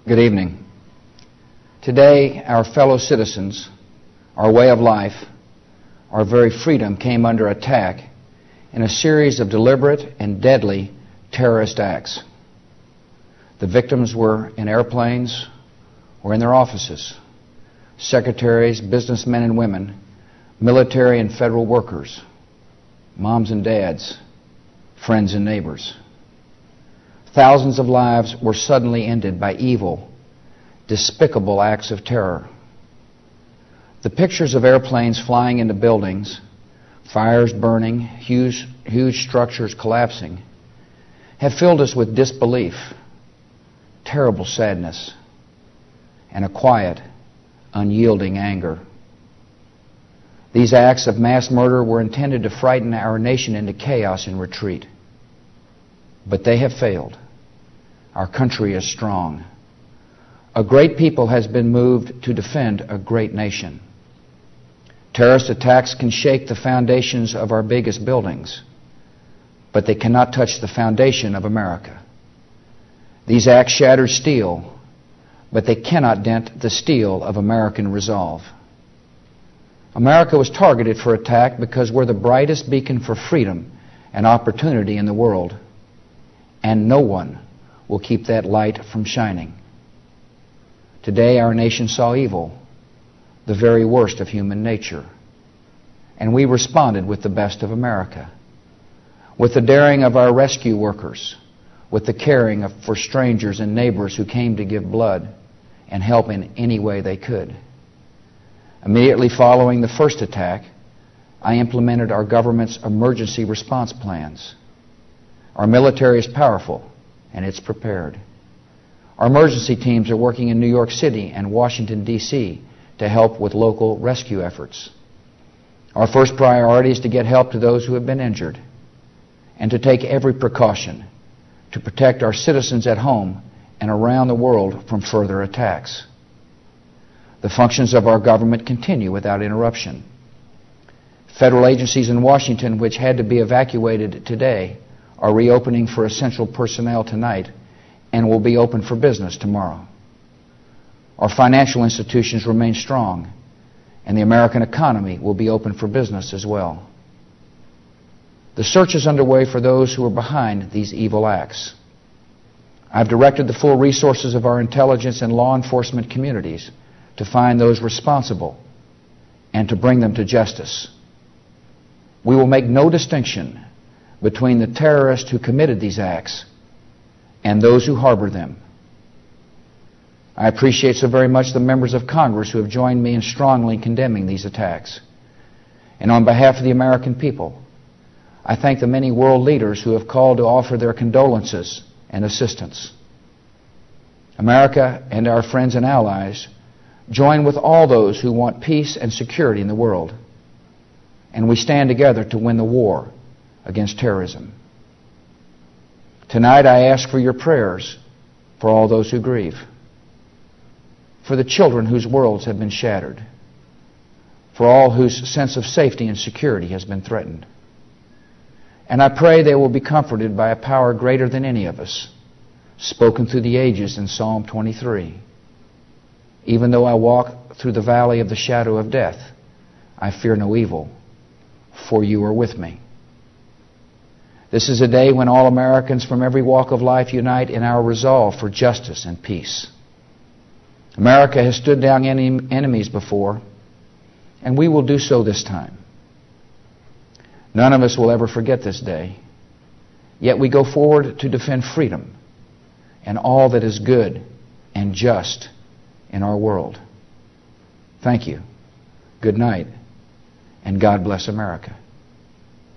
Good evening. Today, our fellow citizens, our way of life, our very freedom came under attack in a series of deliberate and deadly terrorist acts. The victims were in airplanes or in their offices. Secretaries, businessmen and women, military and federal workers, moms and dads, friends and neighbors. Thousands of lives were suddenly ended by evil, despicable acts of terror. The pictures of airplanes flying into buildings, fires burning, huge structures collapsing, have filled us with disbelief, terrible sadness, and a quiet, unyielding anger. These acts of mass murder were intended to frighten our nation into chaos and retreat. But they have failed. Our country is strong. A great people has been moved to defend a great nation. Terrorist attacks can shake the foundations of our biggest buildings, but they cannot touch the foundation of America. These acts shatter steel, but they cannot dent the steel of American resolve. America was targeted for attack because we're the brightest beacon for freedom and opportunity in the world, and no one will keep that light from shining. Today, our nation saw evil, the very worst of human nature, and we responded with the best of America, with the daring of our rescue workers, with the caring for strangers and neighbors who came to give blood and help in any way they could. Immediately following the first attack, I implemented our government's emergency response plans. Our military is powerful, and it's prepared. Our emergency teams are working in New York City and Washington, D.C. to help with local rescue efforts. Our first priority is to get help to those who have been injured and to take every precaution to protect our citizens at home and around the world from further attacks. The functions of our government continue without interruption. Federal agencies in Washington, which had to be evacuated today, are reopening for essential personnel tonight and will be open for business tomorrow. Our financial institutions remain strong, and the American economy will be open for business as well. The search is underway for those who are behind these evil acts. I've directed the full resources of our intelligence and law enforcement communities to find those responsible and to bring them to justice. We will make no distinction between the terrorists who committed these acts and those who harbor them. I appreciate so very much the members of Congress who have joined me in strongly condemning these attacks. And on behalf of the American people, I thank the many world leaders who have called to offer their condolences and assistance. America and our friends and allies join with all those who want peace and security in the world, and we stand together to win the war against terrorism. Tonight I ask for your prayers for all those who grieve, for the children whose worlds have been shattered, for all whose sense of safety and security has been threatened. And I pray they will be comforted by a power greater than any of us, spoken through the ages in Psalm 23. Even though I walk through the valley of the shadow of death, I fear no evil, for you are with me. This is a day when all Americans from every walk of life unite in our resolve for justice and peace. America has stood down enemies before, and we will do so this time. None of us will ever forget this day, yet we go forward to defend freedom and all that is good and just in our world. Thank you. Good night, and God bless America.